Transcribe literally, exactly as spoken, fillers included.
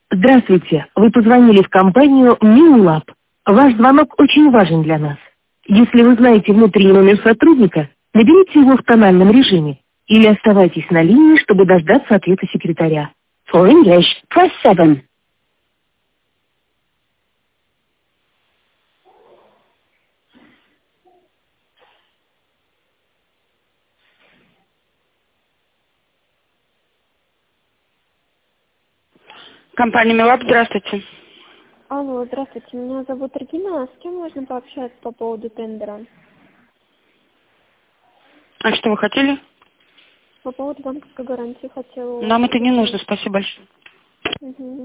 Здравствуйте. Вы позвонили в компанию Миулаб. Ваш звонок очень важен для нас. Если вы знаете внутренний номер сотрудника, наберите его в тональном режиме или оставайтесь на линии, чтобы дождаться ответа секретаря. For English, press seven. Компания Милаб, здравствуйте. Алло, здравствуйте, меня зовут Регина. С кем можно пообщаться по поводу тендера? А что вы хотели? По поводу банковской гарантии хотела... Нам это не нужно, спасибо большое. Угу.